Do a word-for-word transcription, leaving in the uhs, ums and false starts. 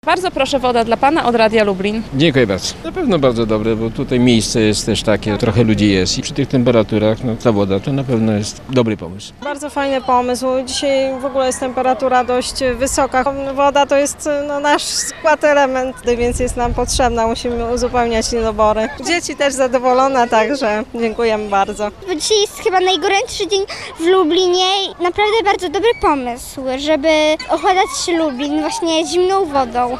Bardzo proszę, woda dla Pana od Radia Lublin. Dziękuję bardzo. Na pewno bardzo dobre, bo tutaj miejsce jest też takie, trochę ludzi jest i przy tych temperaturach no, ta woda to na pewno jest dobry pomysł. Bardzo fajny pomysł. Dzisiaj w ogóle jest temperatura dość wysoka. Woda to jest no, nasz skład element, więc jest nam potrzebna. Musimy uzupełniać niedobory. Dzieci też zadowolone, także dziękujemy bardzo. Bo dzisiaj jest chyba najgorętszy dzień w Lublinie i naprawdę bardzo dobry pomysł, żeby ochładać Lublin właśnie zimną wodą.